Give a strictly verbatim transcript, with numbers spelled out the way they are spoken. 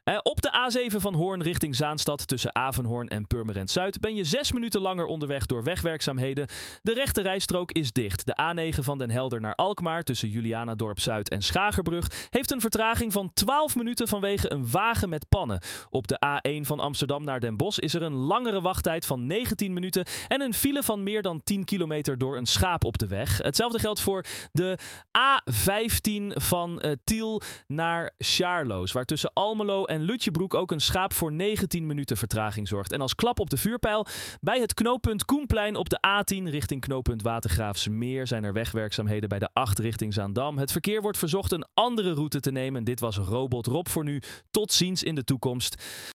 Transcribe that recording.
Uh, op de A zeven van Hoorn richting Zaanstad tussen Avenhoorn en Purmerend Zuid ben je zes minuten langer onderweg door wegwerkzaamheden. De rechte rijstrook is dicht. De A negen van Den Helder naar Alkmaar tussen Julianadorp Zuid en Schagerbrug heeft een vertraging van twaalf minuten vanwege een wagen met pannen. Op de A één van Amsterdam naar Den Bosch is er een langere wachttijd van negentien minuten en een file van meer dan tien kilometer door een schaap op de weg. Hetzelfde geldt voor de A vijftien van uh, Tiel naar Sjaarloos, waar tussen Almelo en Lutjebroek ook een schaap voor negentien minuten vertraging zorgt. En als klap op de vuurpijl, bij het knooppunt Koenplein op de A tien richting knooppunt Watergraafsmeer zijn er wegwerkzaamheden bij de acht richting Zaandam. Het verkeer wordt verzocht een andere route te nemen. Dit was Robot Rob voor nu. Tot ziens in de toekomst.